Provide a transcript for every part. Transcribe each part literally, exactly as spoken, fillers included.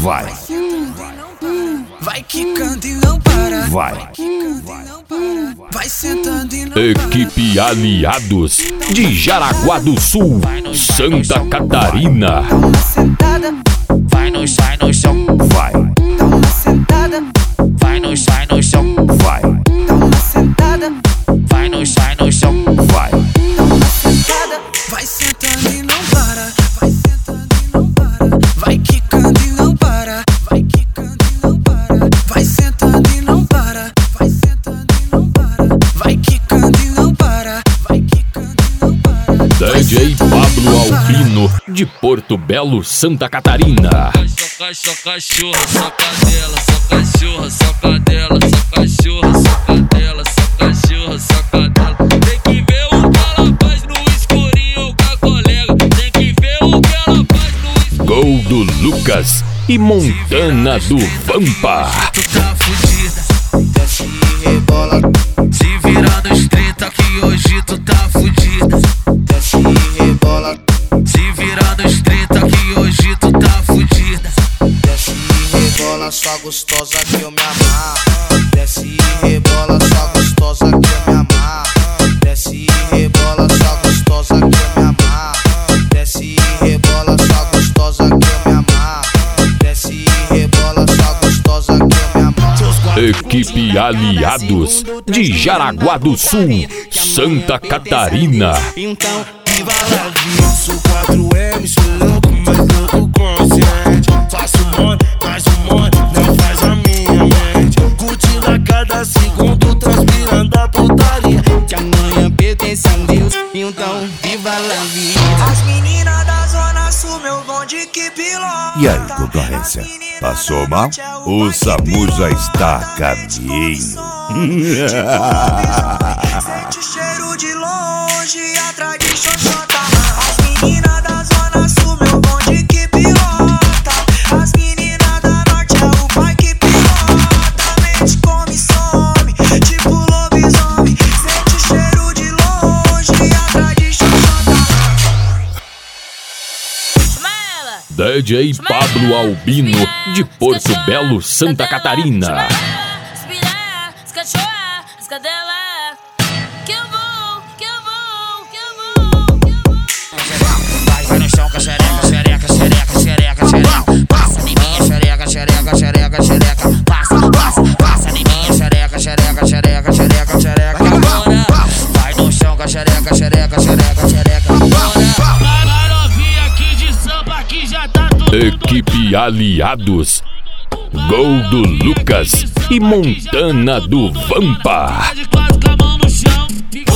vai, vai quicando e não para, vai. vai sentando e não Equipe Aliados de Jaraguá do Sul, Santa Catarina. dá uma sentada, Vai no sai no chão, Vai, dá uma sentada, vai no sai no chão, vai, dá uma sentada, vai no sai no chão, vai. dá uma sentada, vai sentando e não para, vai sentando e não para, vai quicando e não para, vai quicando e não para, vai sentando e não para, vai sentando e não para, vai quicando e não para, vai quicando e não para. D J Pablo Albino de Porto Belo, Santa Catarina. Só só cachorro, só cadela, só cachorro, só cadela, só cachorro, só cadela, só cachorro, só cadela. Tem que ver o que ela faz no escurinho com a colega. Tem que ver o que ela faz no escurinho. Gol do Lucas e Montana do Vampa. Tu tá fudida, desce e rebola. Se virar nos trinta que hoje tu tá fudida. Desce e rebola. Se virar nos trinta que hoje tu tá fudida. Desce e rebola, só gostosa que eu me amarro. Desce e rebola, só gostosa que eu me amarro. Desce e rebola, só gostosa que eu me amarro. Desce e rebola, só gostosa que eu me amarro. Desce e rebola, só gostosa que eu me amarro. Equipe Aliados de Jaraguá do Sul, Santa Catarina. Então, viva la vida, sou quatro M, sou louco, mas louco consciente. Faço money, mas o money não faz a minha mente. Curtindo a cada segundo, transpirando a putaria. Que amanhã pertence a Deus, então viva la vida. As meninas da zona sul, meu bonde que pilota. E aí, concorrência? Passou mal? O SAMU já está a caminho. Sente o cheiro de longe, atrás de xoxota. As meninas da zona sul, meu bonde que pilota. As meninas da norte é o pai que pilota. Mente come, some, tipo lobisomem. Sente o cheiro de longe, atrás de xoxota. D J Pablo Albino de Porto Belo, Santa Catarina. Vai no chão com a xereca, xereca, xereca, xereca, xereca. Passa em mim, xereca, xereca, xereca, xereca. Passa, passa, passa em mim, xereca, xereca, xereca, xereca, xereca. Agora vai no chão com a xereca, xereca, xereca, xereca. Agora a novinha aqui de samba que já tá tudo. Equipe Aliados. Gol do Lucas e Montana do Vampa. Quase com a mão no chão.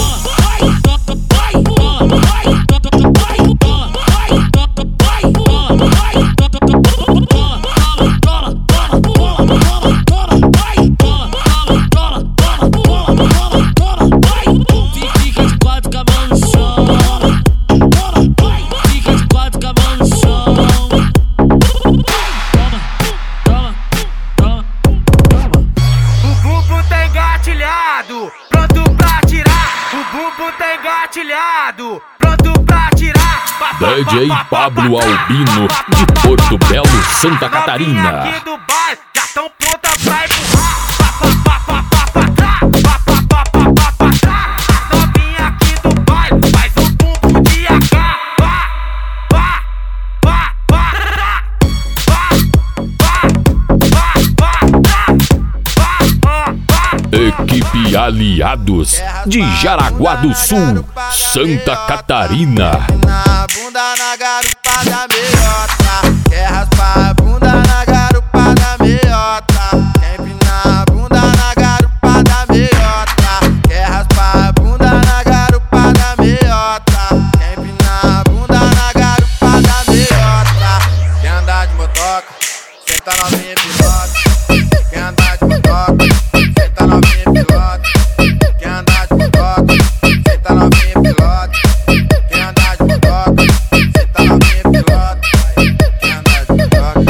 Pronto pra tirar, o bumbum tá engatilhado. Pronto pra tirar. D J Pablo Albino de Porto Belo, Santa Catarina. Aqui do bairro, já tão pronta pra empurrar. Pá, pá, pá, pá, pá, pá, trá. Pá, pá, pá, pá, pá, pá, trá. Novinha aqui do bairro, faz um bumbum de A K. Pá, pá, pá, pá, trá. Pá, pá, pá, pá, trá. Pá, pá, pá. Equipe Aliados de Jaraguá do Sul, Santa Catarina. Na bunda na garupa da meiota. Quer raspar a bunda na garupa da meiota. Quer empinar a bunda na garupa da meiota. Quer raspar a bunda na garupa da meiota. Quer empinar a bunda na garupa da meiota. Quer andar de motoca, senta novinha pilota. Quer andar de motoca, senta novinha pilota. Quer andar de motoca, senta novinha pilota. Quer andar de motoca, senta novinha pilota. Quer andar de motoca,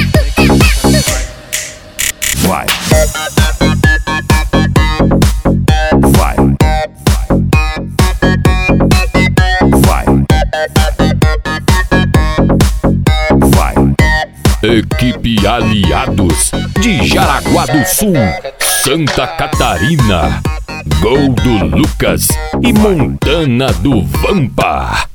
Vai. Vai. Vai. Vai. Equipe Aliados de Jaraguá do Sul, Santa Catarina. Gol do Lucas e Montana do Vampa.